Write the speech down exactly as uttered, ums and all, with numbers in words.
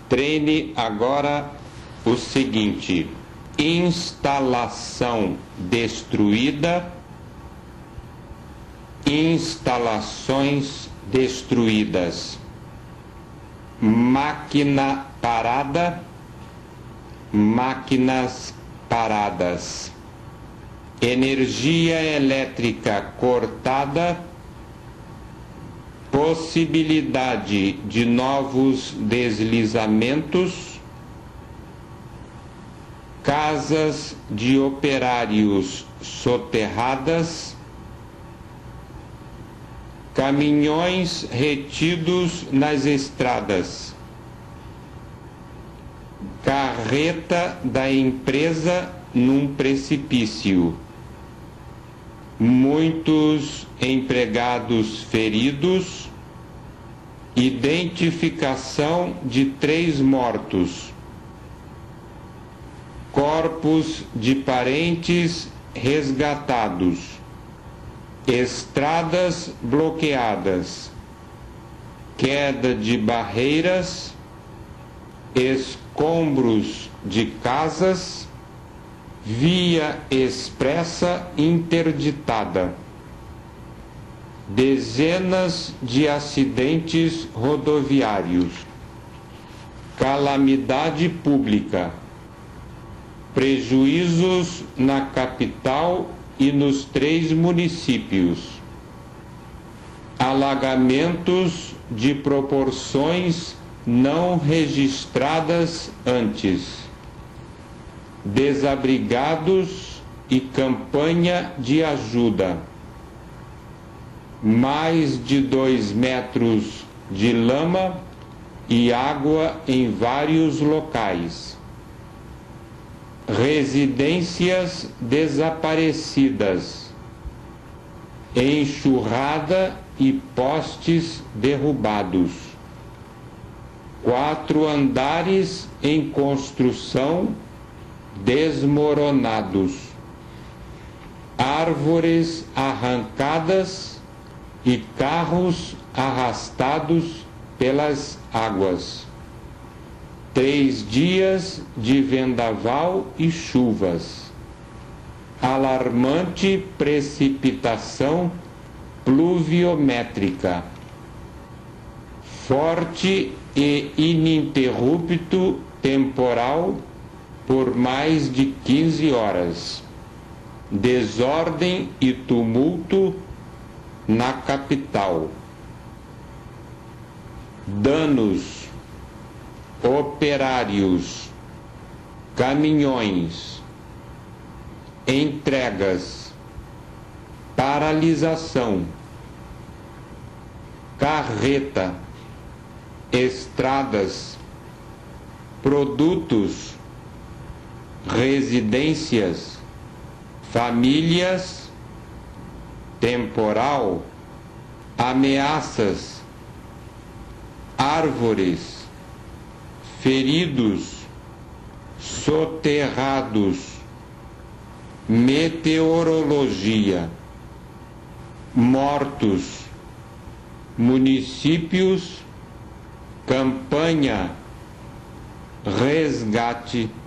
Treine agora o seguinte: instalação destruída, instalações destruídas, máquina parada, máquinas paradas, energia elétrica cortada, possibilidade de novos deslizamentos, casas de operários soterradas, caminhões retidos nas estradas, carreta da empresa num precipício, muitos empregados feridos, identificação de três mortos, corpos de parentes resgatados, estradas bloqueadas, queda de barreiras, escombros de casas, via expressa interditada, dezenas de acidentes rodoviários, calamidade pública, prejuízos na capital e nos três municípios, alagamentos de proporções não registradas antes, desabrigados e campanha de ajuda, mais de dois metros de lama e água em vários locais, residências desaparecidas, enxurrada e postes derrubados, quatro andares em construção desmoronados, árvores arrancadas e carros arrastados pelas águas. Três dias de vendaval e chuvas, alarmante precipitação pluviométrica, forte e ininterrupto temporal por mais de quinze horas, desordem e tumulto na capital, danos, operários, caminhões, entregas, paralisação, carreta, estradas, produtos, residências, famílias, temporal, ameaças, árvores, feridos, soterrados, meteorologia, mortos, municípios, campanha, resgate,